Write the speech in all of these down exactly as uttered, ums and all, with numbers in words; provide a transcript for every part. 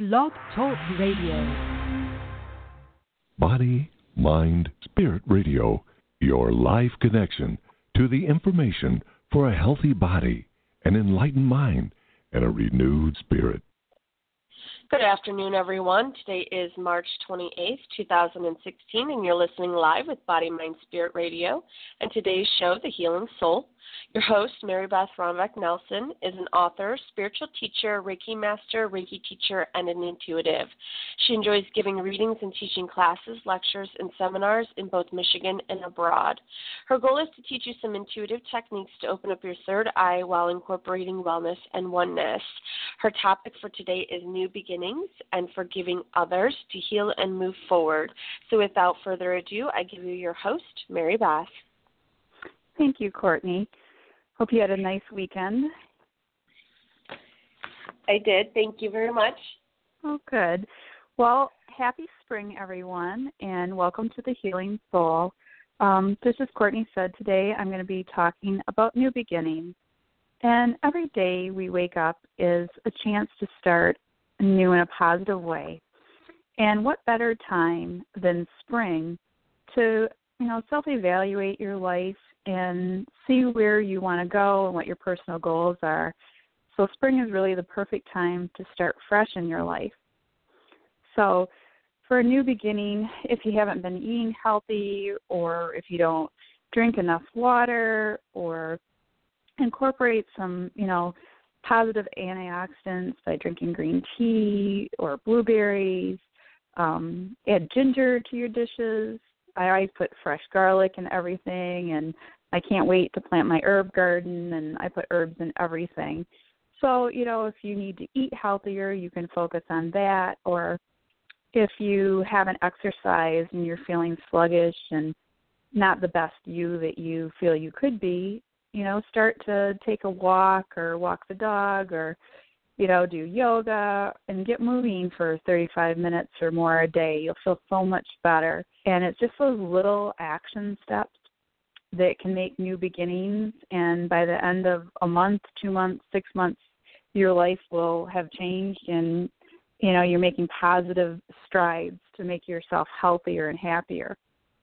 Blog Talk Radio. Body, Mind, Spirit Radio, your live connection to the information for a healthy body, an enlightened mind, and a renewed spirit. Good afternoon, everyone. Today is March twenty-eighth, two thousand sixteen, and you're listening live with Body, Mind, Spirit Radio. And today's show, The Healing Soul. Your host, Mary Beth Ronbeck Nelson, is an author, spiritual teacher, Reiki master, Reiki teacher, and an intuitive. She enjoys giving readings and teaching classes, lectures, and seminars in both Michigan and abroad. Her goal is to teach you some intuitive techniques to open up your third eye while incorporating wellness and oneness. Her topic for today is new beginnings and forgiving others to heal and move forward. So without further ado, I give you your host, Mary Beth. Thank you, Courtney. Hope you had a nice weekend. I did. Thank you very much. Oh, good. Well, happy spring, everyone, and welcome to the Healing Soul. Um, just as Courtney said, today I'm going to be talking about new beginnings. And every day we wake up is a chance to start new in a positive way. And what better time than spring to, you know, self-evaluate your life and see where you want to go and what your personal goals are. So spring is really the perfect time to start fresh in your life. So for a new beginning, if you haven't been eating healthy or if you don't drink enough water or incorporate some, you know, positive antioxidants by drinking green tea or blueberries, um, add ginger to your dishes. I always put fresh garlic in everything, and I can't wait to plant my herb garden, and I put herbs in everything. So, you know, if you need to eat healthier, you can focus on that. Or if you haven't exercised and you're feeling sluggish and not the best you that you feel you could be, you know, start to take a walk or walk the dog or, you know, do yoga and get moving for thirty-five minutes or more a day. You'll feel so much better. And it's just those little action steps that can make new beginnings. And by the end of a month, two months, six months, your life will have changed and, you know, you're making positive strides to make yourself healthier and happier.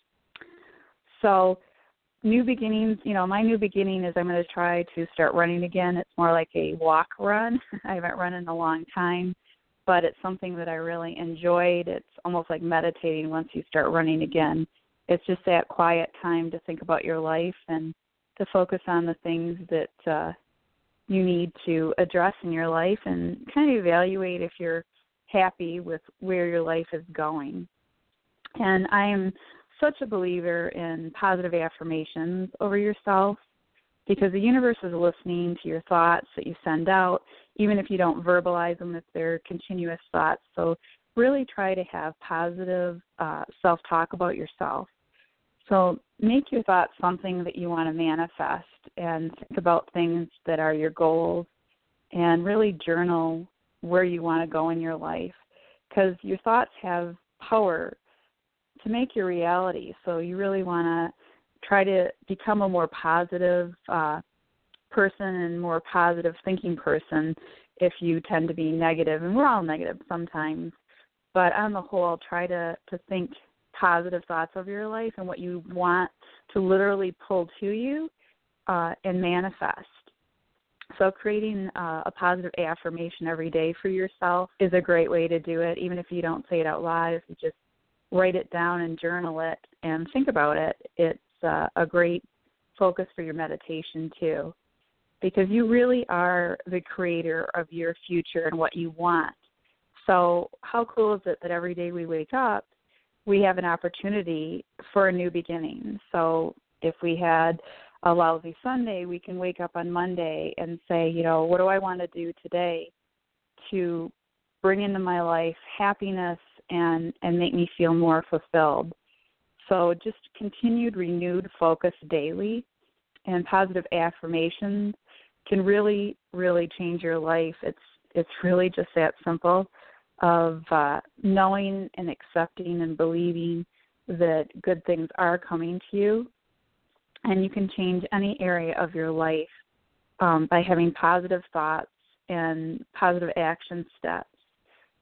So new beginnings, you know, my new beginning is I'm going to try to start running again. It's more like a walk run. I haven't run in a long time, but it's something that I really enjoyed. It's almost like meditating once you start running again. It's just that quiet time to think about your life and to focus on the things that uh, you need to address in your life and kind of evaluate if you're happy with where your life is going. And I am such a believer in positive affirmations over yourself because the universe is listening to your thoughts that you send out, even if you don't verbalize them, if they're continuous thoughts. So really try to have positive uh, self-talk about yourself. So make your thoughts something that you want to manifest and think about things that are your goals and really journal where you want to go in your life because your thoughts have power to make your reality. So you really want to try to become a more positive uh, person and more positive thinking person if you tend to be negative. And we're all negative sometimes. But on the whole, try to, to think positive thoughts of your life and what you want to literally pull to you uh, and manifest. So creating uh, a positive affirmation every day for yourself is a great way to do it, even if you don't say it out loud. If you just write it down and journal it and think about it, it's uh, a great focus for your meditation too, because you really are the creator of your future and what you want. So how cool is it that every day we wake up, we have an opportunity for a new beginning. So if we had a lousy Sunday, we can wake up on Monday and say, you know, what do I want to do today to bring into my life happiness and, and make me feel more fulfilled. So just continued renewed focus daily and positive affirmations can really, really change your life. It's it's really just that simple of uh, knowing and accepting and believing that good things are coming to you, and you can change any area of your life um, by having positive thoughts and positive action steps.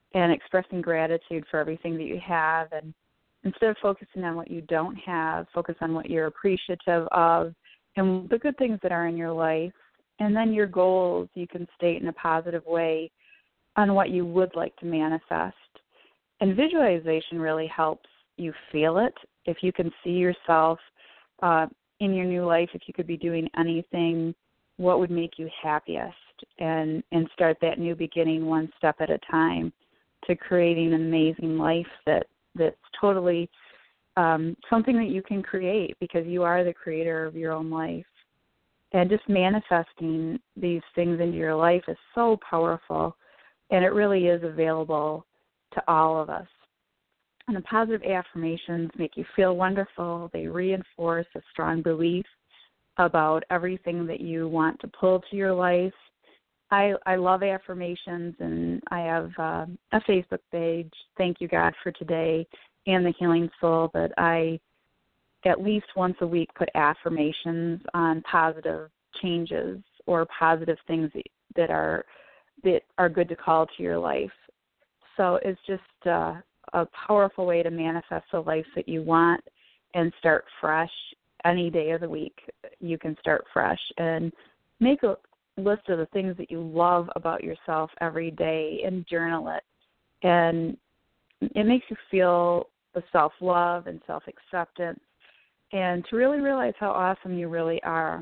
and expressing gratitude for everything that you have. And instead of focusing on what you don't have, focus on what you're appreciative of and the good things that are in your life. And then your goals you can state in a positive way on what you would like to manifest. And visualization really helps you feel it. If you can see yourself uh, in your new life, if you could be doing anything, what would make you happiest? And, and start that new beginning one step at a time to creating an amazing life that, that's totally um, something that you can create because you are the creator of your own life. And just manifesting these things into your life is so powerful, and it really is available to all of us. And the positive affirmations make you feel wonderful. They reinforce a strong belief about everything that you want to pull to your life. I, I love affirmations, and I have uh, a Facebook page, Thank You God for Today, and The Healing Soul, that I at least once a week put affirmations on positive changes or positive things that are that are good to call to your life. So it's just uh, a powerful way to manifest the life that you want and start fresh any day of the week. You can start fresh and make a list of the things that you love about yourself every day and journal it. And it makes you feel the self-love and self-acceptance and to really realize how awesome you really are.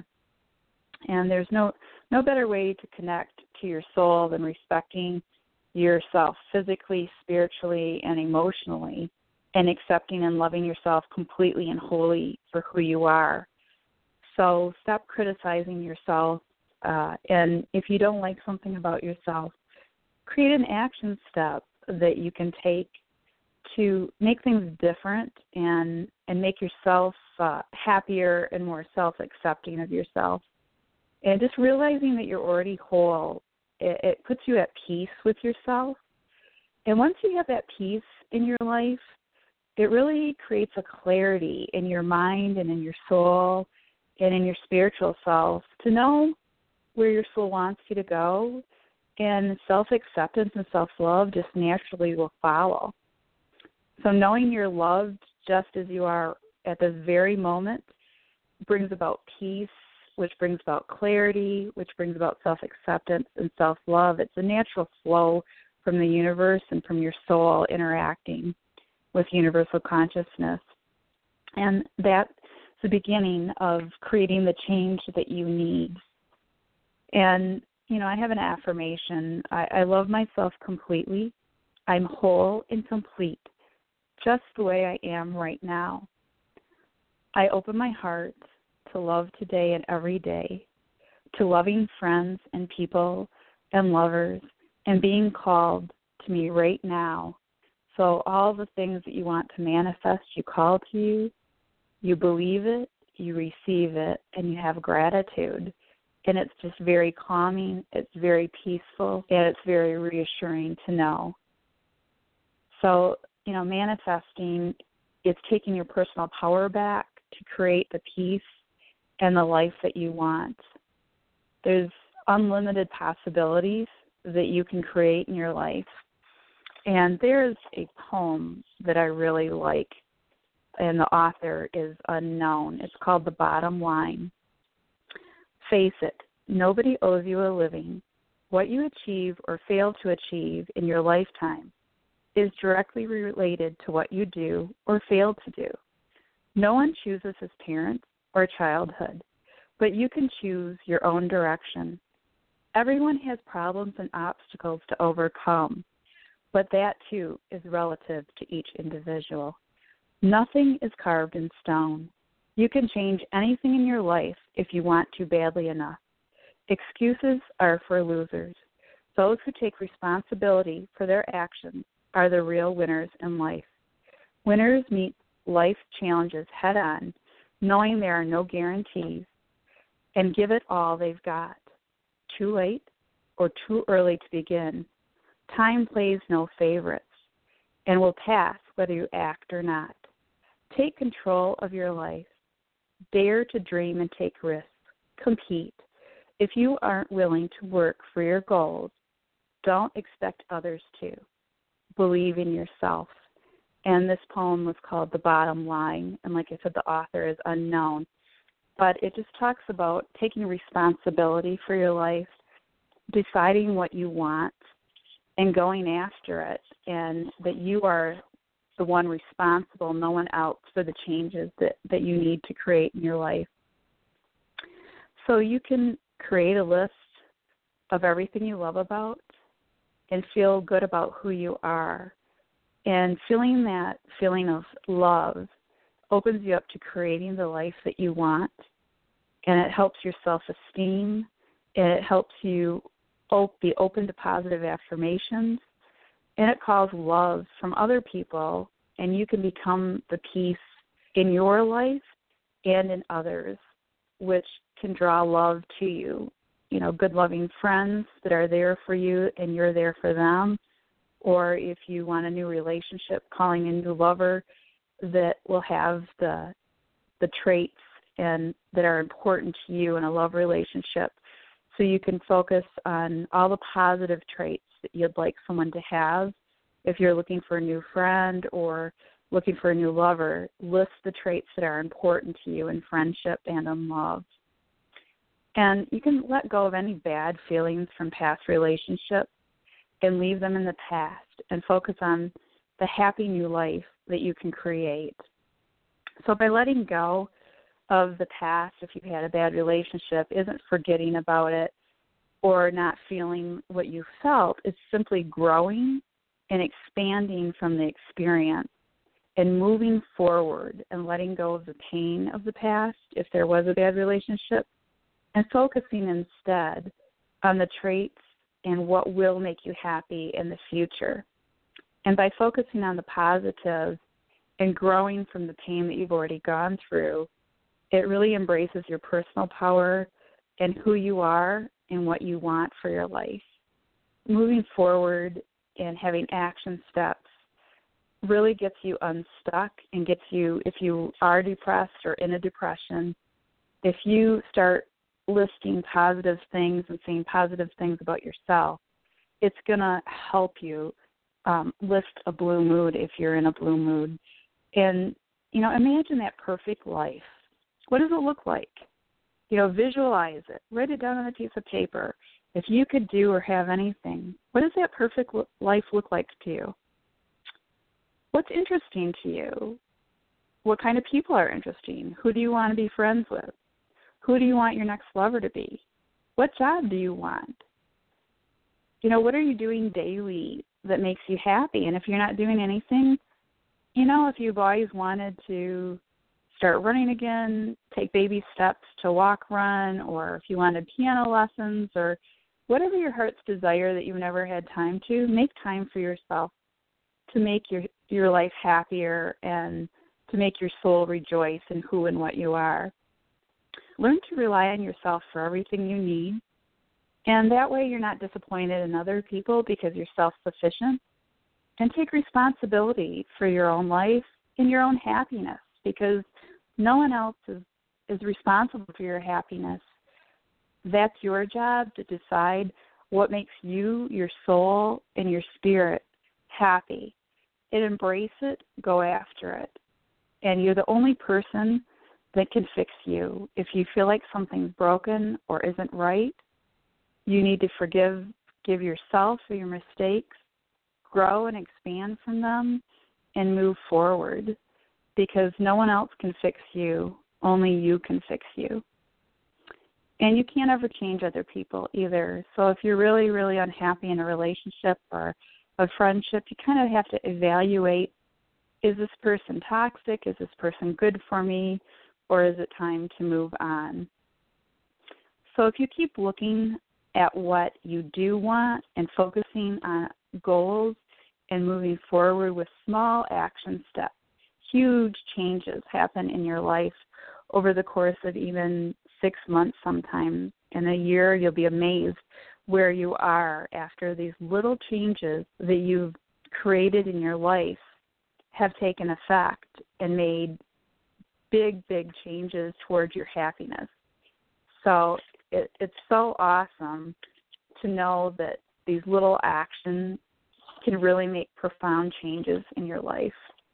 And there's no, no better way to connect to your soul than respecting yourself physically, spiritually, and emotionally, and accepting and loving yourself completely and wholly for who you are. So stop criticizing yourself. Uh, and if you don't like something about yourself, create an action step that you can take to make things different and and make yourself uh, happier and more self-accepting of yourself. And just realizing that you're already whole, it, it puts you at peace with yourself. And once you have that peace in your life, it really creates a clarity in your mind and in your soul and in your spiritual self to know where your soul wants you to go, and self-acceptance and self-love just naturally will follow. So knowing you're loved just as you are at this very moment brings about peace, which brings about clarity, which brings about self-acceptance and self-love. It's a natural flow from the universe and from your soul interacting with universal consciousness. And that's the beginning of creating the change that you need. And, you know, I have an affirmation. I, I love myself completely. I'm whole and complete, just the way I am right now. I open my heart to love today and every day, to loving friends and people and lovers, and being called to me right now. So all the things that you want to manifest, you call to you, you believe it, you receive it, and you have gratitude. And it's just very calming, it's very peaceful, and it's very reassuring to know. So, you know, manifesting is taking your personal power back to create the peace and the life that you want. There's unlimited possibilities that you can create in your life. And there's a poem that I really like, and the author is unknown. It's called The Bottom Line. Face it, nobody owes you a living. What you achieve or fail to achieve in your lifetime is directly related to what you do or fail to do. No one chooses his parents or childhood, but you can choose your own direction. Everyone has problems and obstacles to overcome, but that too is relative to each individual. Nothing is carved in stone. You can change anything in your life if you want to badly enough. Excuses are for losers. Those who take responsibility for their actions are the real winners in life. Winners meet life's challenges head on, knowing there are no guarantees, and give it all they've got. Too late or too early to begin. Time plays no favorites and will pass whether you act or not. Take control of your life. Dare to dream and take risks. Compete. If you aren't willing to work for your goals, don't expect others to. believe in yourself. And this poem was called The Bottom Line. And like I said, the author is unknown. But it just talks about taking responsibility for your life, deciding what you want, and going after it, and that you are the one responsible, no one else, for the changes that, that you need to create in your life. So you can create a list of everything you love about and feel good about who you are. And feeling that feeling of love opens you up to creating the life that you want, and it helps your self-esteem, and it helps you op- be open to positive affirmations, and it calls love from other people, and you can become the peace in your life and in others, which can draw love to you. You know, good, loving friends that are there for you and you're there for them. Or if you want a new relationship, calling a new lover that will have the the traits and that are important to you in a love relationship. So you can focus on all the positive traits that you'd like someone to have. If you're looking for a new friend or looking for a new lover, list the traits that are important to you in friendship and in love. And you can let go of any bad feelings from past relationships and leave them in the past and focus on the happy new life that you can create. So by letting go of the past, if you've had a bad relationship, isn't forgetting about it or not feeling what you felt. It's simply growing and expanding from the experience and moving forward and letting go of the pain of the past if there was a bad relationship, and focusing instead on the traits and what will make you happy in the future. And by focusing on the positive and growing from the pain that you've already gone through, it really embraces your personal power and who you are and what you want for your life. Moving forward and having action steps really gets you unstuck and gets you, if you are depressed or in a depression, if you start listing positive things and saying positive things about yourself, it's going to help you um, lift a blue mood if you're in a blue mood. And, you know, imagine that perfect life. What does it look like? You know, visualize it. Write it down on a piece of paper. If you could do or have anything, what does that perfect life look like to you? What's interesting to you? What kind of people are interesting? Who do you want to be friends with? Who do you want your next lover to be? What job do you want? You know, what are you doing daily that makes you happy? And if you're not doing anything, you know, if you've always wanted to start running again, take baby steps to walk, run, or if you wanted piano lessons or whatever your heart's desire that you've never had time to, make time for yourself to make your, your life happier and to make your soul rejoice in who and what you are. Learn to rely on yourself for everything you need, and that way you're not disappointed in other people because you're self-sufficient. And take responsibility for your own life and your own happiness, because no one else is, is responsible for your happiness. That's your job to decide what makes you, your soul, and your spirit happy. And embrace it, go after it. And you're the only person that can fix you. If you feel like something's broken or isn't right, you need to forgive give yourself for your mistakes, grow and expand from them, and move forward, because no one else can fix you. Only you can fix you. And you can't ever change other people either. So if you're really, really unhappy in a relationship or a friendship, you kind of have to evaluate, is this person toxic? Is this person good for me? Or is it time to move on? So if you keep looking at what you do want and focusing on goals and moving forward with small action steps, huge changes happen in your life over the course of even six months sometimes. In a year, you'll be amazed where you are after these little changes that you've created in your life have taken effect and made big, big changes towards your happiness. So it, it's so awesome to know that these little actions can really make profound changes in your life.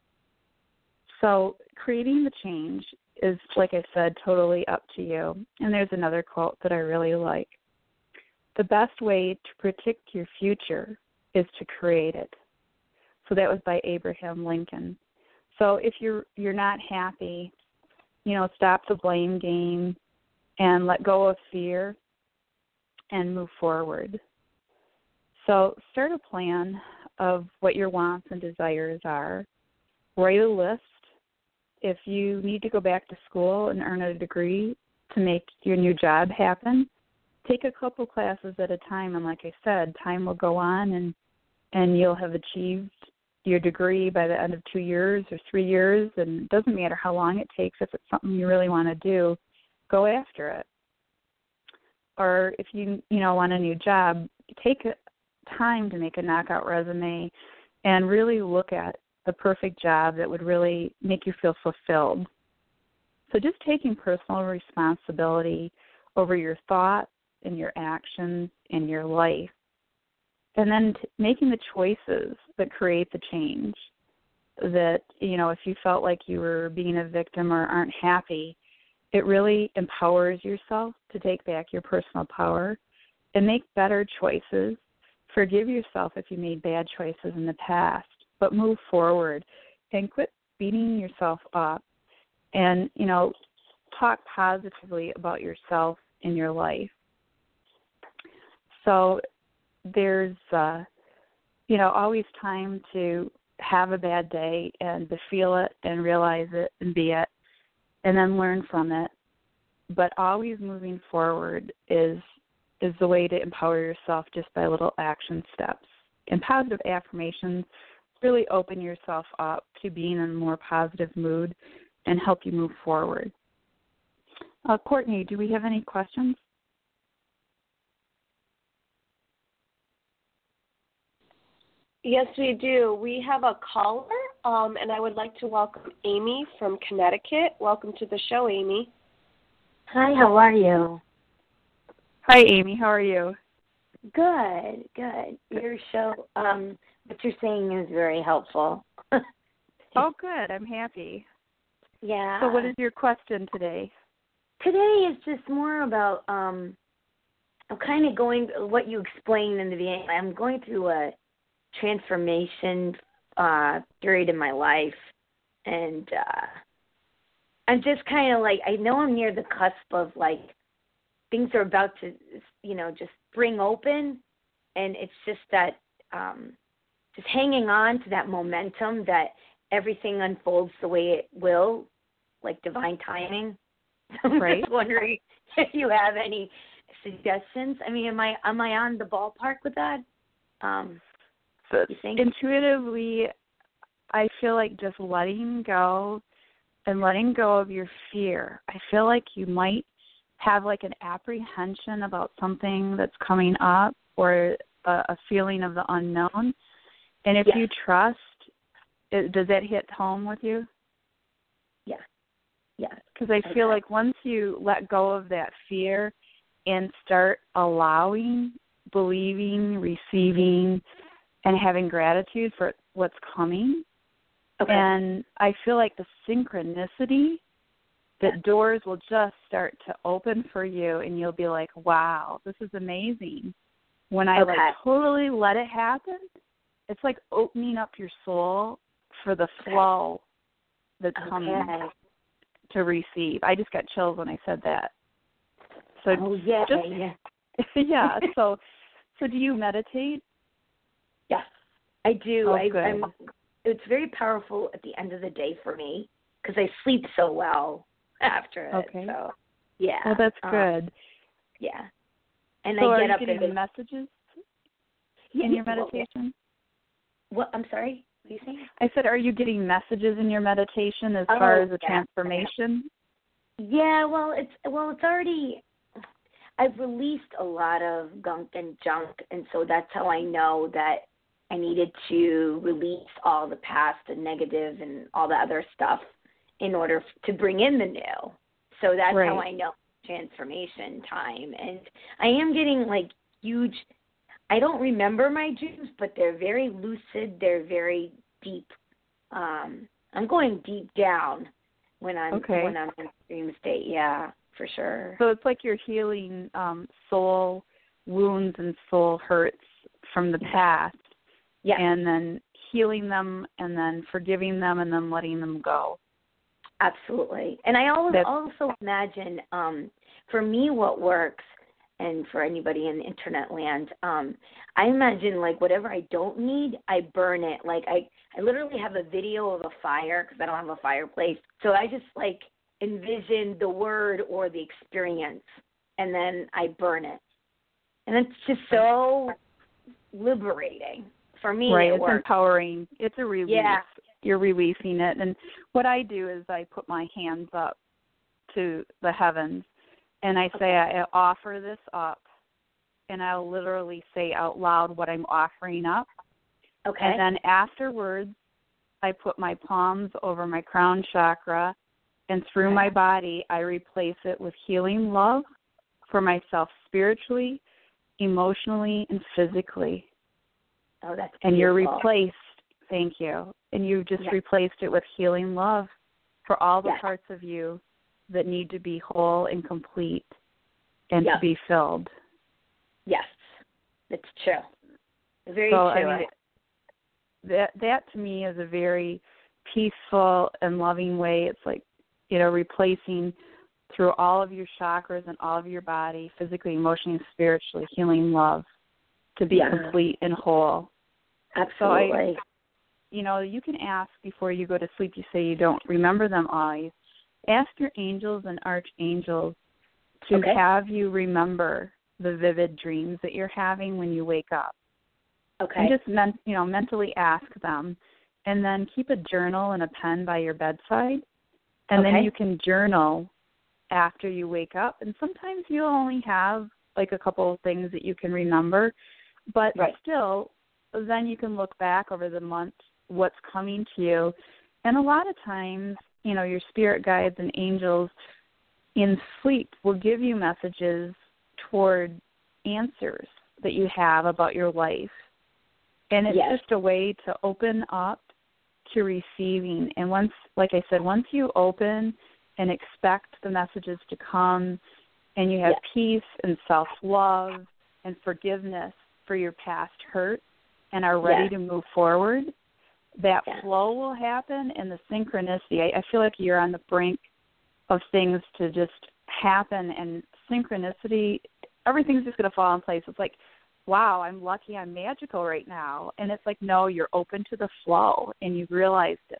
So creating the change is, like I said, totally up to you. And there's another quote that I really like. The best way to predict your future is to create it. So that was by Abraham Lincoln. So if you're you're not happy, you know, stop the blame game and let go of fear and move forward. So start a plan of what your wants and desires are. Write a list. If you need to go back to school and earn a degree to make your new job happen, take a couple classes at a time. And like I said, time will go on and, and you'll have achieved your degree by the end of two years or three years. And it doesn't matter how long it takes. If it's something you really want to do, go after it. Or if you, you know, want a new job, take time to make a knockout resume and really look at the perfect job that would really make you feel fulfilled. So just taking personal responsibility over your thoughts and your actions in your life, and then t- making the choices that create the change. That, you know, if you felt like you were being a victim or aren't happy, it really empowers yourself to take back your personal power and make better choices. Forgive yourself if you made bad choices in the past, but move forward and quit beating yourself up and, you know, talk positively about yourself in your life. So there's, uh, you know, always time to have a bad day and to feel it and realize it and be it and then learn from it. But always moving forward is is the way to empower yourself just by little action steps. And positive affirmations really open yourself up to being in a more positive mood and help you move forward. Uh, Courtney, do we have any questions? Yes, we do. We have a caller, um, and I would like to welcome Amy from Connecticut. Welcome to the show, Amy. Hi, how are you? Hi, Amy. How are you? Good, good. Your show, um, what you're saying is very helpful. Oh, good. I'm happy. Yeah. So what is your question today? Today is just more about, um, I'm kind of going, what you explained in the beginning, I'm going through a transformation uh, period in my life, and uh, I'm just kind of like, I know I'm near the cusp of, like, things are about to, you know, just spring open, and it's just that, um, just hanging on to that momentum that everything unfolds the way it will, like divine timing. I'm Right. just wondering if you have any suggestions. I mean, am I am I on the ballpark with that? Um, So you think? intuitively, I feel like just letting go and letting go of your fear. I feel like you might have like an apprehension about something that's coming up or a, a feeling of the unknown. And if Yes. you trust, it, does that hit home with you? Yeah. Yeah. Because I feel Okay. like once you let go of that fear and start allowing, believing, receiving, and having gratitude for what's coming, Okay. and I feel like the synchronicity, that doors will just start to open for you, and you'll be like, wow, this is amazing. When I Okay. like totally let it happen, it's like opening up your soul for the flow that's coming Okay. to receive. I just got chills when I said that. So Oh, yeah, just, yeah. yeah. So, so do you meditate? Yes, I do. Oh, I, good. I'm, it's very powerful at the end of the day for me because I sleep so well after it. Okay. So, yeah. Well, that's um, good. Yeah. And So I are get you up getting and messages yeah, in your well, meditation? What? I'm sorry. What are you saying? I said, are you getting messages in your meditation as Oh, far as the yeah. transformation? Yeah. Well, it's well, it's already. I've released a lot of gunk and junk, and so that's how I know that I needed to release all the past and negative and all the other stuff in order f- to bring in the new. So that's Right. how I know transformation time. And I am getting like huge, I don't remember my dreams, but they're very lucid. They're very deep. Um, I'm going deep down when I'm okay. when I'm in dream state. Yeah, for sure. So it's like you're healing um, soul wounds and soul hurts from the past, yeah, and then healing them, and then forgiving them, and then letting them go. Absolutely. And I always That's, also imagine, um, for me, what works, and for anybody in internet land, um, I imagine, like, whatever I don't need, I burn it. Like, I, I literally have a video of a fire because I don't have a fireplace. So I just, like, envision the word or the experience, and then I burn it. And it's just so liberating. For me, right, it it's works. empowering. It's a release. Yeah. You're releasing it. And what I do is I put my hands up to the heavens, and I say, Okay. I offer this up, and I'll literally say out loud what I'm offering up. Okay. And then afterwards, I put my palms over my crown chakra, and through Okay. my body, I replace it with healing love for myself spiritually, emotionally, and physically. Oh, that's and you're beautiful. replaced, thank you, and you've just Yes. replaced it with healing love for all the Yes. parts of you that need to be whole and complete and Yes. to be filled. Yes, it's true. Very so, true. I mean, that, that to me is a very peaceful and loving way. It's like, you know, replacing through all of your chakras and all of your body, physically, emotionally, and spiritually, healing love to be Yeah. complete and whole. Absolutely. So I, you know, you can ask before you go to sleep. You say you don't remember them always. Ask your angels and archangels to Okay. have you remember the vivid dreams that you're having when you wake up. Okay. And just, men, you know, mentally ask them. And then keep a journal and a pen by your bedside. And Okay. then you can journal after you wake up. And sometimes you'll only have like a couple of things that you can remember. But Right. still, then you can look back over the month, what's coming to you. And a lot of times, you know, your spirit guides and angels in sleep will give you messages toward answers that you have about your life. And it's Yes. just a way to open up to receiving. And once, like I said, once you open and expect the messages to come, and you have Yes. peace and self-love and forgiveness for your past hurt and are ready Yes. to move forward, that Yes. flow will happen, and the synchronicity. I, I feel like you're on the brink of things to just happen, and synchronicity, everything's just going to fall in place. It's like, wow, I'm lucky, I'm magical right now. And it's like, no, you're open to the flow, and you've realized it.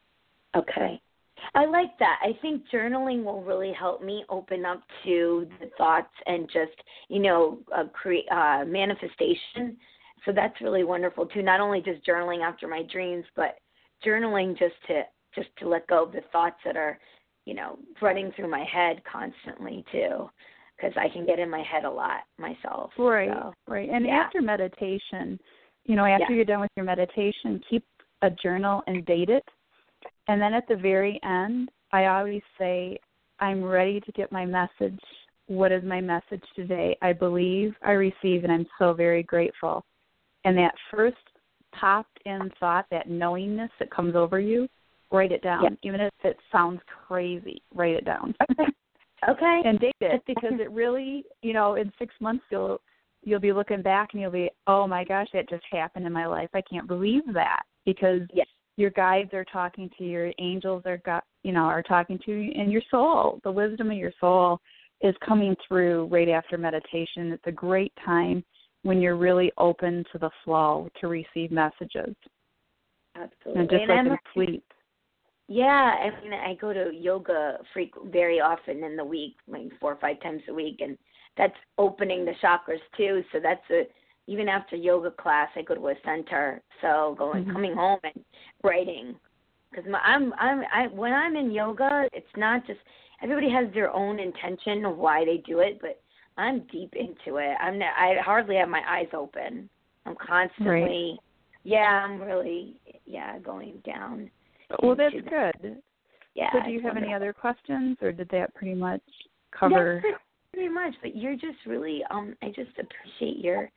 Okay. I like that. I think journaling will really help me open up to the thoughts and just, you know, uh, create uh, manifestation. So that's really wonderful too. Not only just journaling after my dreams, but journaling just to just to let go of the thoughts that are, you know, running through my head constantly too, because I can get in my head a lot myself. Right, so, right. And yeah. after meditation, you know, after Yeah. you're done with your meditation, keep a journal and date it. And then at the very end, I always say, I'm ready to get my message. What is my message today? I believe, I receive, and I'm so very grateful. And that first popped in thought, that knowingness that comes over you, write it down. Yeah. Even if it sounds crazy, write it down. Okay. Okay. And date it, because it really, you know, in six months you'll you'll be looking back and you'll be, oh my gosh, that just happened in my life. I can't believe that, because Yes. your guides are talking to you, your angels are got you know are talking to you, and your soul, the wisdom of your soul, is coming through right after meditation. It's a great time when you're really open to the flow to receive messages. Absolutely. And just And like I'm in a- sleep. Yeah, I mean, I go to yoga freq- very often in the week, like four or five times a week, and that's opening the chakras too. So that's a even after yoga class, I go to a center. So going, Mhm. coming home and writing, because I'm, I'm, I when I'm in yoga, it's not just everybody has their own intention of why they do it, but I'm deep into it. I'm, not, I hardly have my eyes open. I'm constantly, Right. yeah, I'm really, yeah, going down. Well, that's into good. Yeah. So do you it's have any wonderful. other questions, or did that pretty much cover? That's it, pretty much. But you're just really, um, I just appreciate your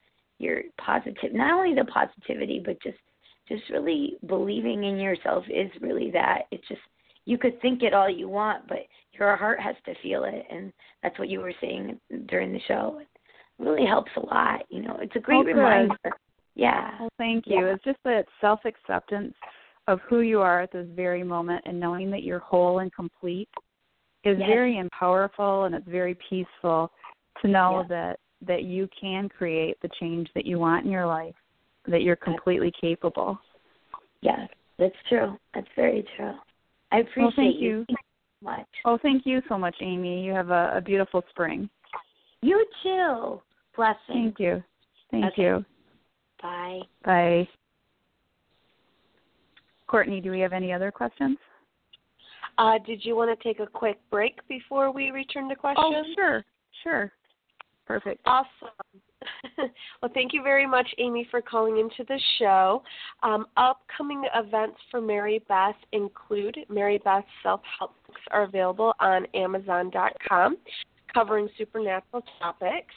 your positive, not only the positivity, but just just really believing in yourself is really that. It's just, you could think it all you want, but your heart has to feel it, and that's what you were saying during the show. It really helps a lot. You know, it's a great oh, reminder. Yeah. Well, thank you. Yeah. It's just that self-acceptance of who you are at this very moment and knowing that you're whole and complete is yes. very powerful, and it's very peaceful to know yeah. that, that you can create the change that you want in your life, that you're completely capable. Yes, that's true. That's very true. I appreciate well, thank you. you. Thank you so much. Oh, thank you so much, Amy. You have a, a beautiful spring. You too. Blessings. Thank you. Thank okay. you. Bye. Bye. Courtney, do we have any other questions? Uh, did you want to take a quick break before we return to questions? Oh, sure. Sure. Perfect. Awesome. Well, thank you very much, Amy, for calling into the show. Um, upcoming events for Mary Beth include Mary Beth's self-help books are available on Amazon dot com, covering supernatural topics.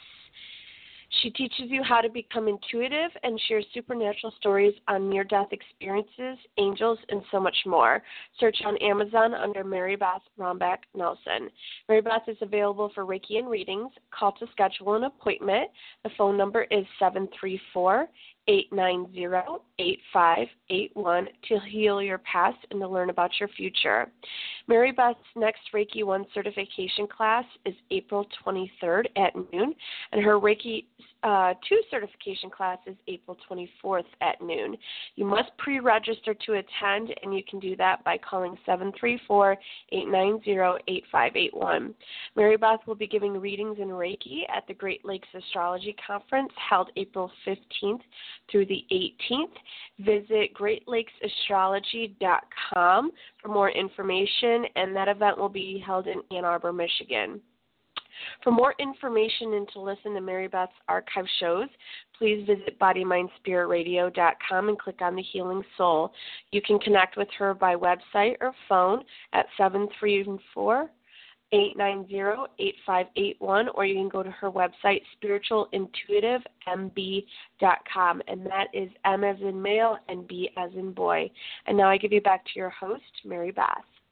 She teaches you how to become intuitive and shares supernatural stories on near-death experiences, angels, and so much more. Search on Amazon under Mary Beth Rombach Nelson. Mary Beth is available for Reiki and readings. Call to schedule an appointment. The phone number is seven three four, eight nine zero, eight five eight one to heal your past and to learn about your future. Mary Beth's next Reiki one certification class is April twenty-third at noon, and her Reiki uh, two certification class is April twenty-fourth at noon. You must pre-register to attend, and you can do that by calling seven three four, eight nine zero, eight five eight one. Mary Beth will be giving readings in Reiki at the Great Lakes Astrology Conference held April fifteenth through the eighteenth. Visit great lakes astrology dot com for more information, and that event will be held in Ann Arbor, Michigan. For more information and to listen to Mary Beth's archive shows, please visit body mind spirit radio dot com and click on the Healing Soul. You can connect with her by website or phone at seven three four, eight nine zero, eight five eight one, or you can go to her website, spiritual intuitive m b dot com, and that is M as in male and B as in boy. And now I give you back to your host, Mary Beth.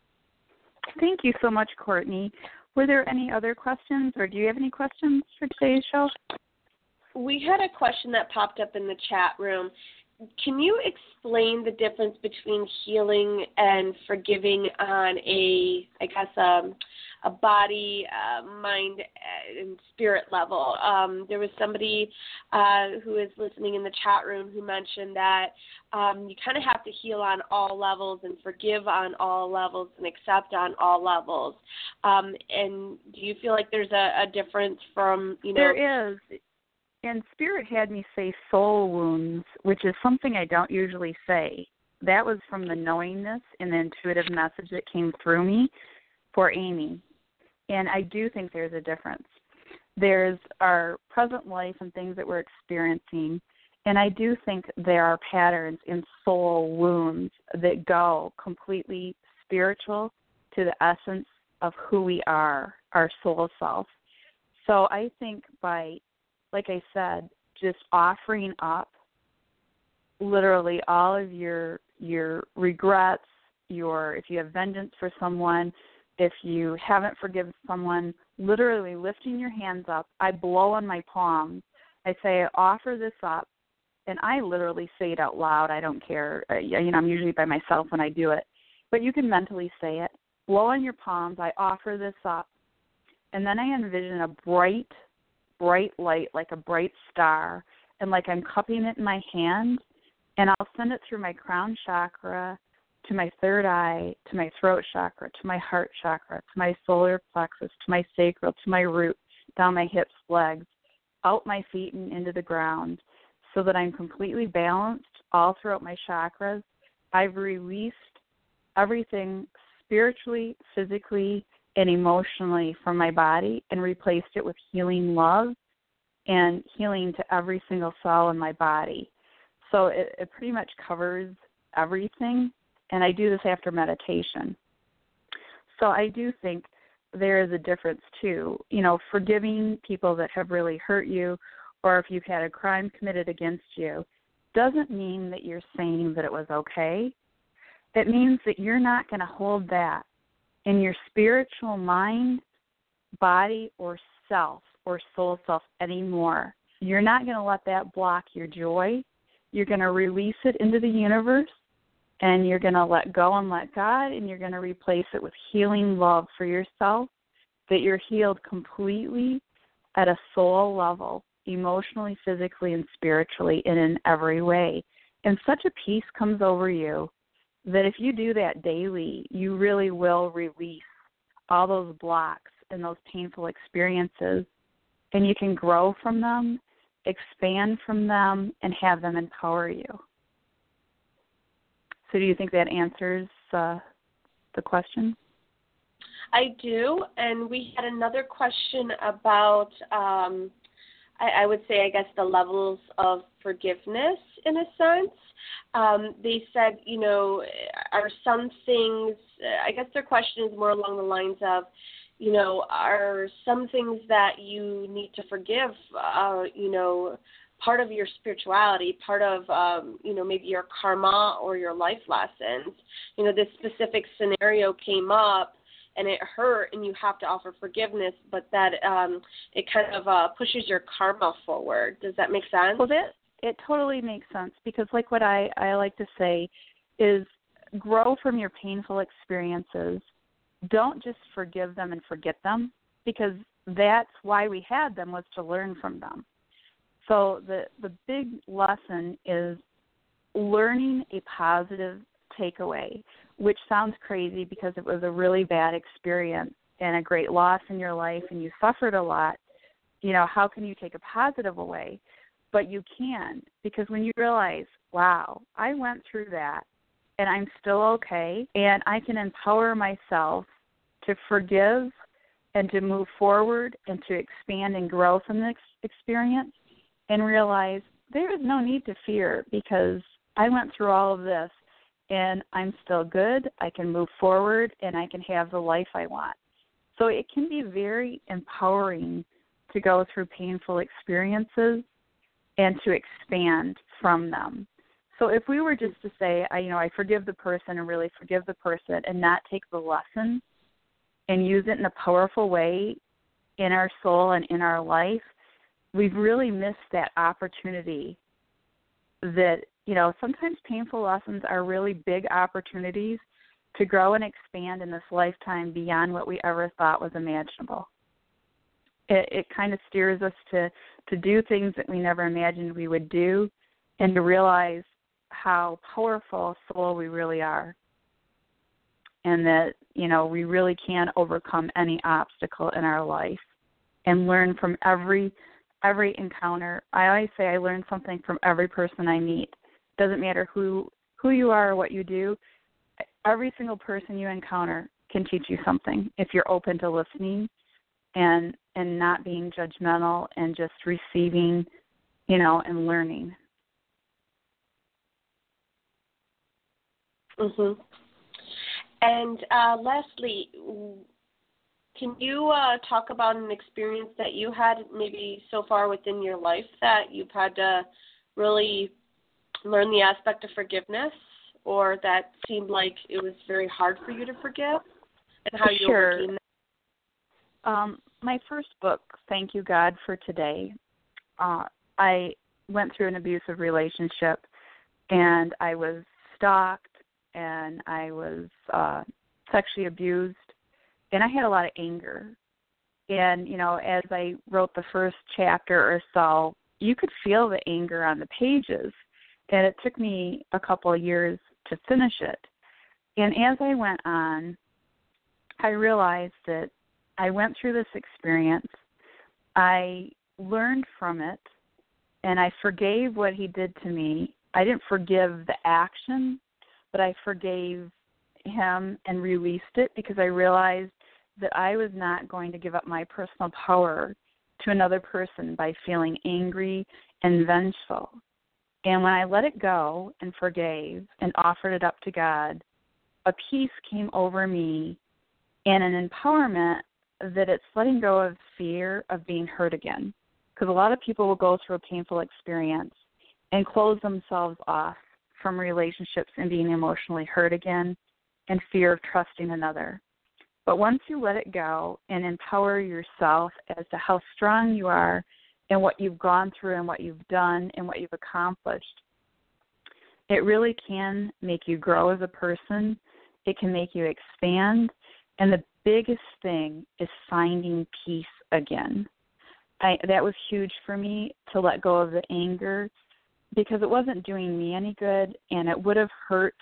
Thank you so much, Courtney. Were there any other questions, or do you have any questions for today's show? We had a question that popped up in the chat room. Can you explain the difference between healing and forgiving on a, I guess, um, a body, uh, mind, and spirit level? Um, there was somebody uh, who is listening in the chat room who mentioned that um, you kind of have to heal on all levels and forgive on all levels and accept on all levels. Um, and do you feel like there's a, a difference from, you know? There is. And Spirit had me say soul wounds, which is something I don't usually say. That was from the knowingness and the intuitive message that came through me for Amy. And I do think there's a difference. There's our present life and things that we're experiencing, and I do think there are patterns in soul wounds that go completely spiritual to the essence of who we are, our soul self. So I think by, like I said, just offering up literally all of your your regrets, your if you have vengeance for someone, if you haven't forgiven someone, literally lifting your hands up. I blow on my palms. I say, I offer this up, and I literally say it out loud. I don't care. You know, I'm usually by myself when I do it. But you can mentally say it. Blow on your palms. I offer this up. And then I envision a bright, bright light, like a bright star, and like I'm cupping it in my hand, and I'll send it through my crown chakra, to my third eye, to my throat chakra, to my heart chakra, to my solar plexus, to my sacral, to my roots, down my hips, legs, out my feet and into the ground, so that I'm completely balanced all throughout my chakras. I've released everything spiritually, physically, and emotionally from my body and replaced it with healing love and healing to every single cell in my body. So it, it pretty much covers everything. And I do this after meditation. So I do think there is a difference, too. You know, forgiving people that have really hurt you or if you've had a crime committed against you, doesn't mean that you're saying that it was okay. It means that you're not going to hold that in your spiritual mind, body, or self, or soul self anymore. You're not going to let that block your joy. You're going to release it into the universe, and you're going to let go and let God, and you're going to replace it with healing love for yourself, that you're healed completely at a soul level, emotionally, physically, and spiritually, and in every way. And such a peace comes over you that if you do that daily, you really will release all those blocks and those painful experiences, and you can grow from them, expand from them, and have them empower you. So do you think that answers uh, the question? I do, and we had another question about, um, I, I would say, I guess, the levels of forgiveness in a sense. Um, they said, you know, are some things, I guess their question is more along the lines of, you know, are some things that you need to forgive, uh, you know, part of your spirituality, part of, um, you know, maybe your karma or your life lessons. You know, this specific scenario came up and it hurt and you have to offer forgiveness, but that um, it kind of uh, pushes your karma forward. Does that make sense? Well, that, it totally makes sense because like what I, I like to say is grow from your painful experiences. Don't just forgive them and forget them, because that's why we had them, was to learn from them. So the, the big lesson is learning a positive takeaway, which sounds crazy because it was a really bad experience and a great loss in your life and you suffered a lot. You know, how can you take a positive away? But you can, because when you realize, wow, I went through that and I'm still okay, and I can empower myself to forgive and to move forward and to expand and grow from this experience, and realize there is no need to fear because I went through all of this and I'm still good, I can move forward, and I can have the life I want. So it can be very empowering to go through painful experiences and to expand from them. So if we were just to say, I, you know, I forgive the person and really forgive the person and not take the lesson and use it in a powerful way in our soul and in our life, we've really missed that opportunity that, you know, sometimes painful lessons are really big opportunities to grow and expand in this lifetime beyond what we ever thought was imaginable. It, it kind of steers us to, to do things that we never imagined we would do, and to realize how powerful a soul we really are, and that, you know, we really can overcome any obstacle in our life and learn from every every encounter. I always say I learn something from every person I meet. Doesn't matter who who you are or what you do. Every single person you encounter can teach you something if you're open to listening and and not being judgmental and just receiving, you know, and learning. Mhm. And uh, lastly, can you uh, talk about an experience that you had maybe so far within your life that you've had to really learn the aspect of forgiveness, or that seemed like it was very hard for you to forgive, and how you sure. overcame that? Um, my first book, Thank You, God, for Today, uh, I went through an abusive relationship, and I was stalked, and I was uh, sexually abused, and I had a lot of anger. And, you know, as I wrote the first chapter or so, you could feel the anger on the pages, and it took me a couple of years to finish it. And as I went on, I realized that I went through this experience, I learned from it, and I forgave what he did to me. I didn't forgive the action, but I forgave him and released it because I realized that I was not going to give up my personal power to another person by feeling angry and vengeful. And when I let it go and forgave and offered it up to God, a peace came over me and an empowerment that it's letting go of fear of being hurt again. because a lot of people will go through a painful experience and close themselves off from relationships and being emotionally hurt again and fear of trusting another. But once you let it go and empower yourself as to how strong you are and what you've gone through and what you've done and what you've accomplished, it really can make you grow as a person. It can make you expand. And the biggest thing is finding peace again. I, that was huge for me to let go of the anger because it wasn't doing me any good, and it would have hurt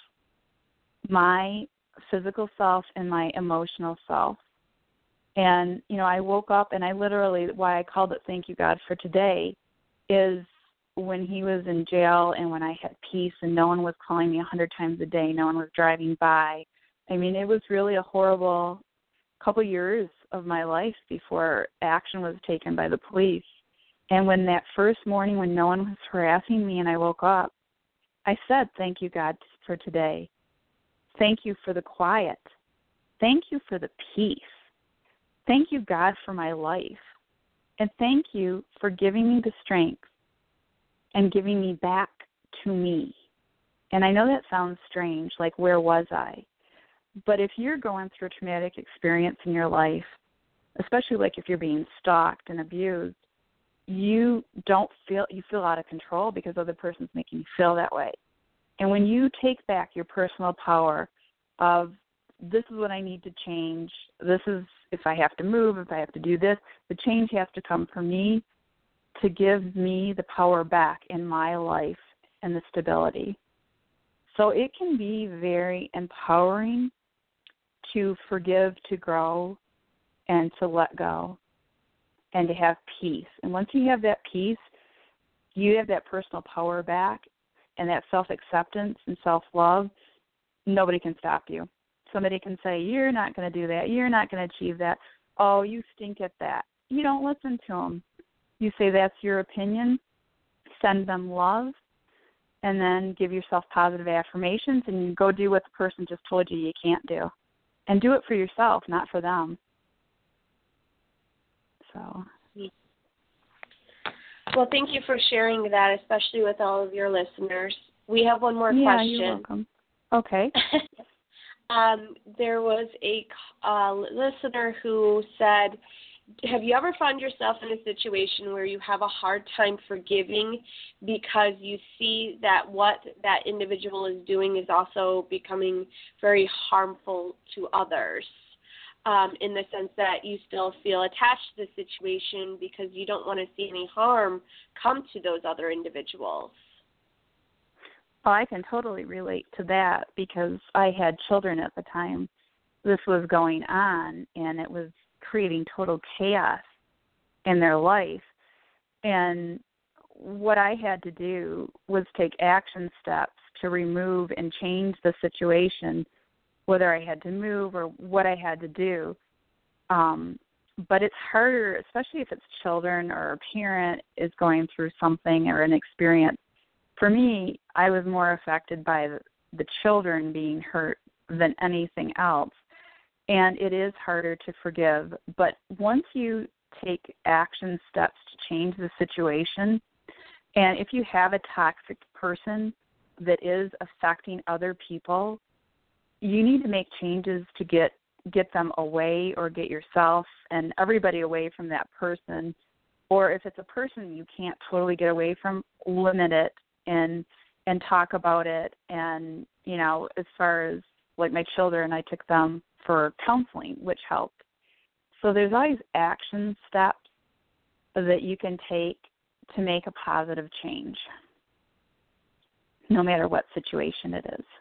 my physical self and my emotional self. And, you know, I woke up and I literally, why I called it Thank You, God, for today is when he was in jail and when I had peace and no one was calling me a hundred times a day, no one was driving by. I mean, it was really a horrible couple years of my life before action was taken by the police. And when that first morning when no one was harassing me and I woke up, I said, thank you, God, for today. Thank you for the quiet. Thank you for the peace. Thank you, God, for my life. And thank you for giving me the strength and giving me back to me. And I know that sounds strange, like where was I? But if you're going through a traumatic experience in your life, especially like if you're being stalked and abused, you don't feel, you feel out of control because the other person's making you feel that way. And when you take back your personal power of this is what I need to change, this is if I have to move, if I have to do this, the change has to come from me to give me the power back in my life and the stability. So it can be very empowering to forgive, to grow, and to let go, and to have peace. And once you have that peace, you have that personal power back and that self-acceptance and self-love. Nobody can stop you. Somebody can say, you're not going to do that. You're not going to achieve that. Oh, you stink at that. You don't listen to them. You say that's your opinion, send them love, and then give yourself positive affirmations, and you go do what the person just told you you can't do. And do it for yourself, not for them. So. Well, thank you for sharing that, especially with all of your listeners. We have one more yeah, question. You're welcome. Okay. um, there was a uh, listener who said, have you ever found yourself in a situation where you have a hard time forgiving because you see that what that individual is doing is also becoming very harmful to others, um, in the sense that you still feel attached to the situation because you don't want to see any harm come to those other individuals? Well, I can totally relate to that because I had children at the time this was going on, and it was creating total chaos in their life. And what I had to do was take action steps to remove and change the situation, whether I had to move or what I had to do. Um, but it's harder, especially if it's children or a parent is going through something or an experience. For me, I was more affected by the, the children being hurt than anything else. And it is harder to forgive. But once you take action steps to change the situation, and if you have a toxic person that is affecting other people, you need to make changes to get get them away or get yourself and everybody away from that person. Or if it's a person you can't totally get away from, limit it and and talk about it. And, you know, as far as like my children, I took them for counseling, which helped. So there's always action steps that you can take to make a positive change, no matter what situation it is.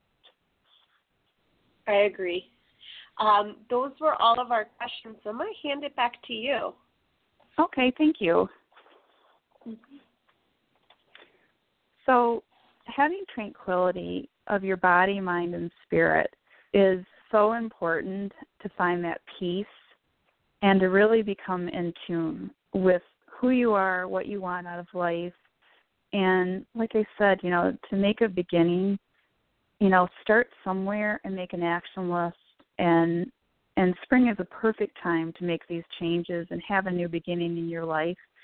I agree. Um, those were all of our questions, so I'm going to hand it back to you. Okay, thank you. Mm-hmm. So having tranquility of your body, mind, and spirit is so important to find that peace and to really become in tune with who you are, what you want out of life. And like I said, you know, to make a beginning, you know, start somewhere and make an action list. And and spring is a perfect time to make these changes and have a new beginning in your life.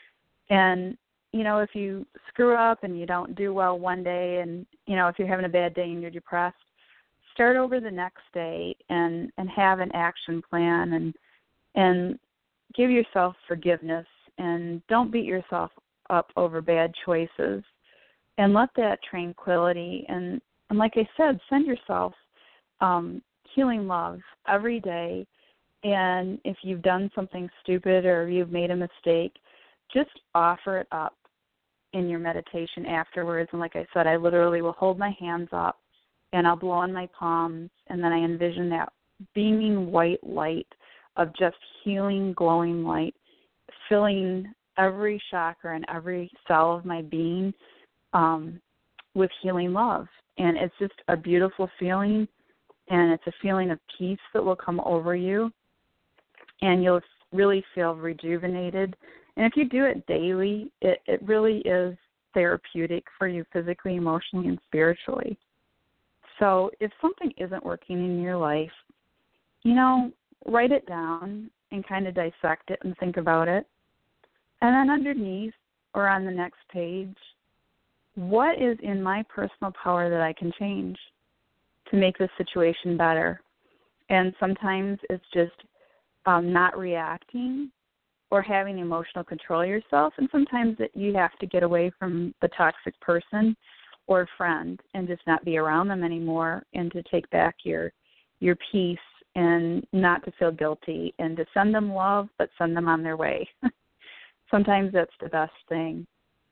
And, you know, if you screw up and you don't do well one day and, you know, if you're having a bad day and you're depressed, start over the next day and, and have an action plan and and give yourself forgiveness and don't beat yourself up over bad choices and let that tranquility and, and like I said, send yourself um, healing love every day. And if you've done something stupid or you've made a mistake, just offer it up in your meditation afterwards. And like I said, I literally will hold my hands up and I'll blow on my palms, and then I envision that beaming white light of just healing, glowing light, filling every chakra and every cell of my being um, with healing love. And it's just a beautiful feeling, and it's a feeling of peace that will come over you, and you'll really feel rejuvenated. And if you do it daily, it, it really is therapeutic for you physically, emotionally, and spiritually. So if something isn't working in your life, you know, write it down and kind of dissect it and think about it. And then underneath or on the next page, what is in my personal power that I can change to make this situation better? And sometimes it's just um, not reacting or having emotional control of yourself. And sometimes it, you have to get away from the toxic person or friend and just not be around them anymore, and to take back your your peace and not to feel guilty and to send them love, but send them on their way. Sometimes that's the best thing.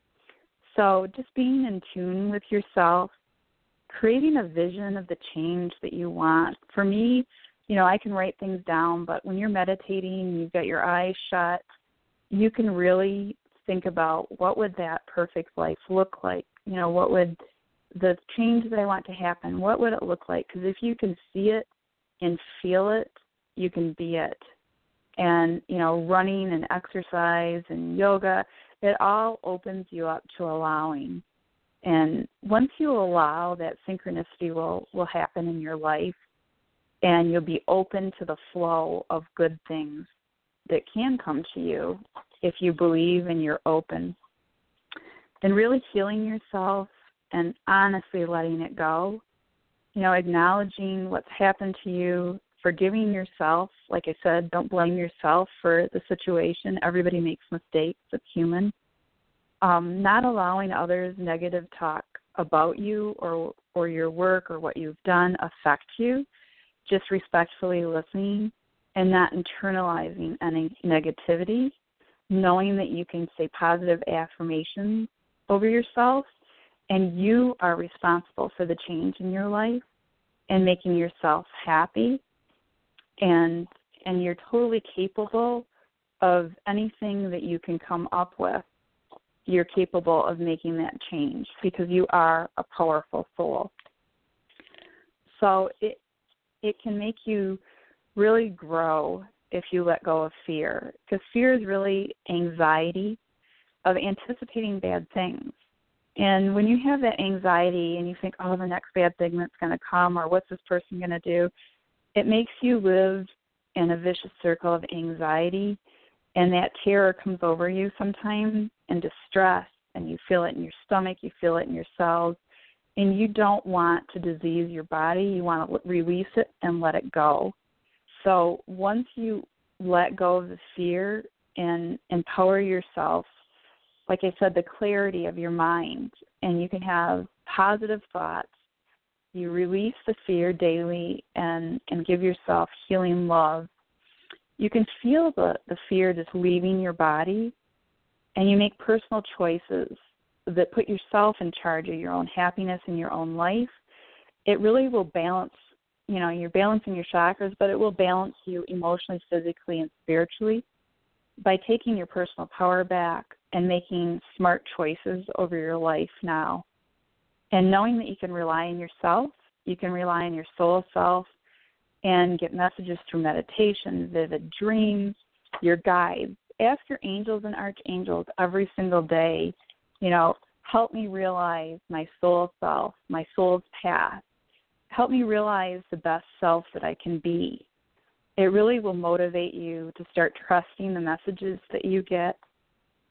So just being in tune with yourself, creating a vision of the change that you want. For me, you know, I can write things down, but when you're meditating, you've got your eyes shut, you can really think about what would that perfect life look like? You know, what would the change that I want to happen, what would it look like? Because if you can see it and feel it, you can be it. And, you know, running and exercise and yoga, it all opens you up to allowing. And once you allow, that synchronicity will, will happen in your life, and you'll be open to the flow of good things that can come to you if you believe and you're open. And really healing yourself and honestly letting it go, you know, acknowledging what's happened to you, forgiving yourself. Like I said, don't blame yourself for the situation. Everybody makes mistakes. It's human. Um, not allowing others' negative talk about you or or your work or what you've done affect you. Just respectfully listening and not internalizing any negativity, knowing that you can say positive affirmations over yourself, and you are responsible for the change in your life and making yourself happy, and and you're totally capable of anything that you can come up with. You're capable of making that change because you are a powerful soul. So it it can make you really grow if you let go of fear, because fear is really anxiety of anticipating bad things. And when you have that anxiety and you think, oh, the next bad thing that's going to come, or what's this person going to do, it makes you live in a vicious circle of anxiety, and that terror comes over you sometimes, and distress, and you feel it in your stomach, you feel it in your cells, and you don't want to disease your body. You want to release it and let it go. So once you let go of the fear and empower yourself, like I said, the clarity of your mind, and you can have positive thoughts. You release the fear daily and, and give yourself healing love. You can feel the, the fear just leaving your body, and you make personal choices that put yourself in charge of your own happiness and your own life. It really will balance, you know, you're balancing your chakras, but it will balance you emotionally, physically, and spiritually by taking your personal power back and making smart choices over your life now. And knowing that you can rely on yourself, you can rely on your soul self, and get messages through meditation, vivid dreams, your guides. Ask your angels and archangels every single day, you know, help me realize my soul self, my soul's path. Help me realize the best self that I can be. It really will motivate you to start trusting the messages that you get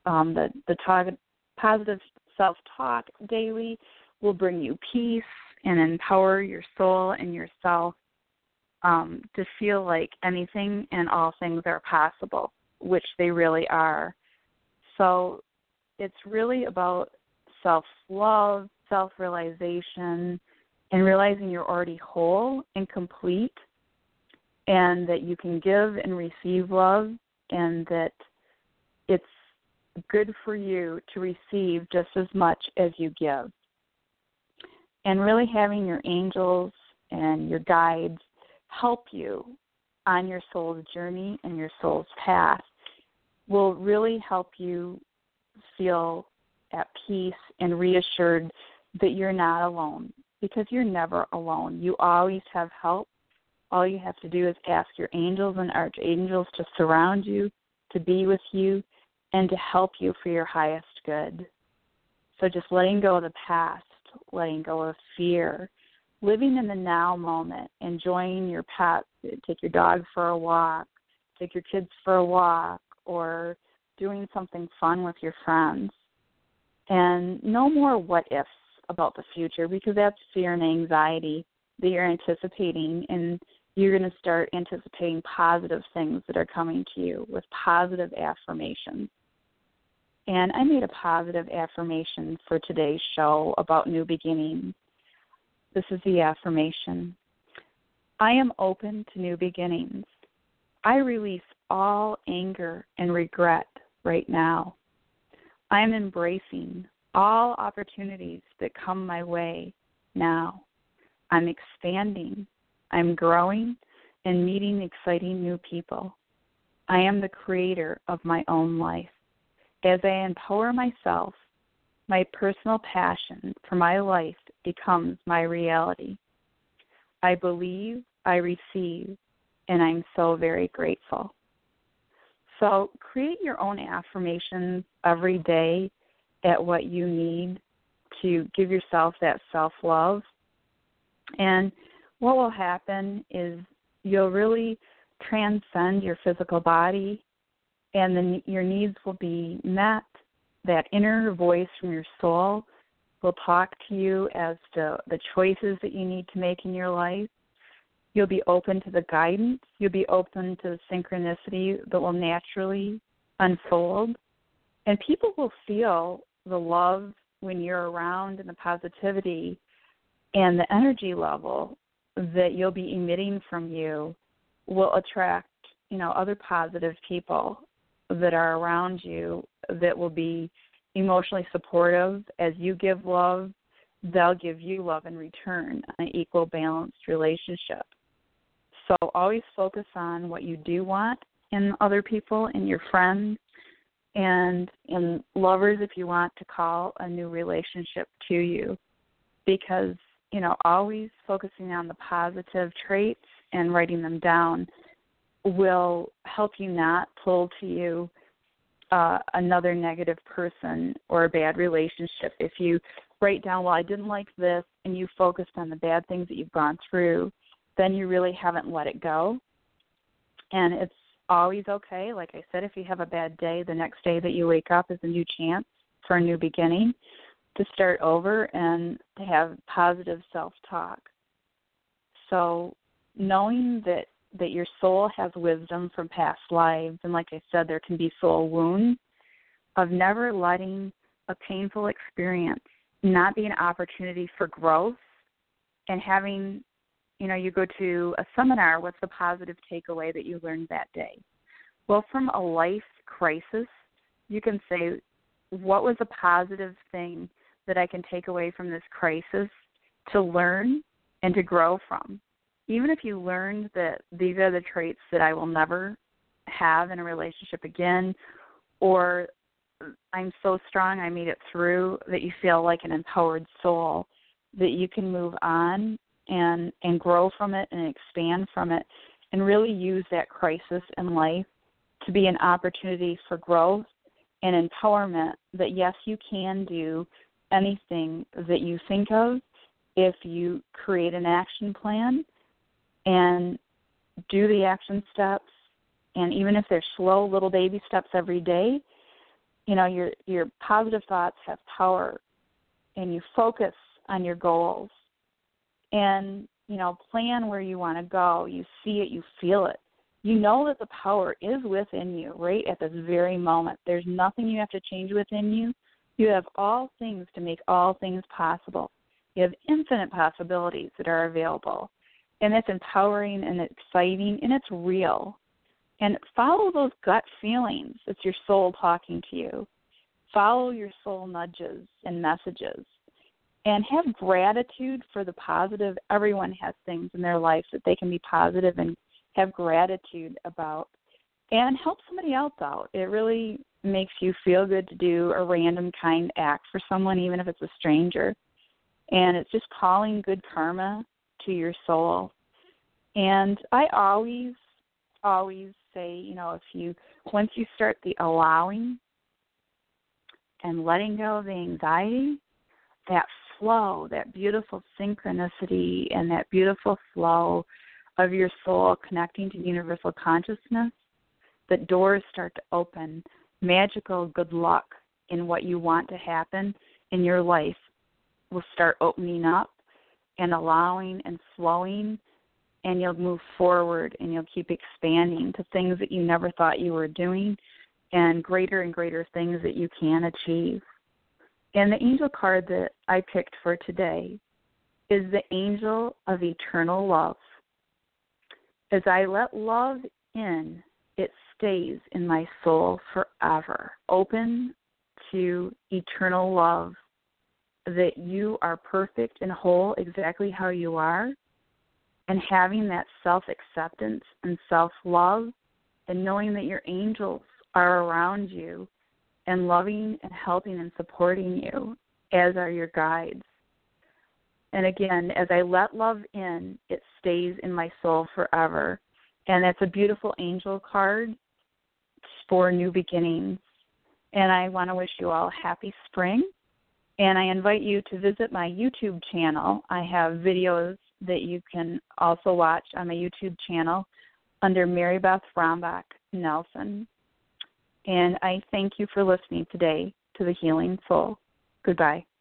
um, the, the talk, positive self-talk daily will bring you peace and empower your soul and yourself um, to feel like anything and all things are possible, which they really are. So it's really about self-love, self-realization, and realizing you're already whole and complete, and that you can give and receive love, and that it's good for you to receive just as much as you give. And really having your angels and your guides help you on your soul's journey and your soul's path will really help you feel at peace and reassured that you're not alone, because you're never alone. You always have help. All you have to do is ask your angels and archangels to surround you, to be with you, and to help you for your highest good. So just letting go of the past, letting go of fear, living in the now moment, enjoying your pets, take your dog for a walk, take your kids for a walk, or doing something fun with your friends. And no more what ifs about the future, because that's fear and anxiety that you're anticipating, and you're going to start anticipating positive things that are coming to you with positive affirmations. And I made a positive affirmation for today's show about new beginnings. This is the affirmation. I am open to new beginnings. I release all anger and regret right now. I am embracing all opportunities that come my way now. I'm expanding. I'm growing and meeting exciting new people. I am the creator of my own life. As I empower myself, my personal passion for my life becomes my reality. I believe, I receive, and I'm so very grateful. So create your own affirmations every day at what you need to give yourself that self-love. And what will happen is you'll really transcend your physical body, and then your needs will be met. That inner voice from your soul will talk to you as to the choices that you need to make in your life. You'll be open to the guidance. You'll be open to the synchronicity that will naturally unfold. And people will feel the love when you're around, and the positivity and the energy level that you'll be emitting from you will attract, you know, other positive people that are around you that will be emotionally supportive. As you give love, they'll give you love in return, an equal, balanced relationship. So always focus on what you do want in other people, in your friends, and in lovers if you want to call a new relationship to you. Because, you know, always focusing on the positive traits and writing them down will help you not pull to you uh, another negative person or a bad relationship. If you write down, well, I didn't like this, and you focused on the bad things that you've gone through, then you really haven't let it go. And it's always okay. Like I said, if you have a bad day, the next day that you wake up is a new chance for a new beginning, to start over and to have positive self-talk. So knowing that, that your soul has wisdom from past lives, and like I said, there can be soul wounds, of never letting a painful experience not be an opportunity for growth, and having, you know, you go to a seminar, what's the positive takeaway that you learned that day? Well, from a life crisis, you can say, what was a positive thing that I can take away from this crisis to learn and to grow from? Even if you learned that these are the traits that I will never have in a relationship again, or I'm so strong I made it through, that you feel like an empowered soul, that you can move on and, and grow from it and expand from it, and really use that crisis in life to be an opportunity for growth and empowerment, that yes, you can do anything that you think of if you create an action plan and do the action steps. And even if they're slow little baby steps every day, you know, your your positive thoughts have power, and you focus on your goals and, you know, plan where you want to go. You see it, you feel it. You know that the power is within you right at this very moment. There's nothing you have to change within you. You have all things to make all things possible. You have infinite possibilities that are available. And it's empowering and exciting, and it's real. And follow those gut feelings. It's your soul talking to you. Follow your soul nudges and messages. And have gratitude for the positive. Everyone has things in their life that they can be positive and have gratitude about. And help somebody else out. It really makes you feel good to do a random kind act for someone, even if it's a stranger. And it's just calling good karma to your soul. And I always, always say, you know, if you, once you start the allowing and letting go of the anxiety, that flow, that beautiful synchronicity and that beautiful flow of your soul connecting to universal consciousness, the doors start to open. Magical good luck in what you want to happen in your life will start opening up and allowing and flowing, and you'll move forward and you'll keep expanding to things that you never thought you were doing and greater and greater things that you can achieve. And the angel card that I picked for today is the angel of eternal love. As I let love in, it stays in my soul forever, open to eternal love, that you are perfect and whole exactly how you are, and having that self-acceptance and self-love and knowing that your angels are around you and loving and helping and supporting you, as are your guides. And again, as I let love in, it stays in my soul forever. And that's a beautiful angel card for new beginnings. And I want to wish you all a happy spring. And I invite you to visit my YouTube channel. I have videos that you can also watch on my YouTube channel under Mary Beth Rombach Nelson. And I thank you for listening today to The Healing Soul. Goodbye.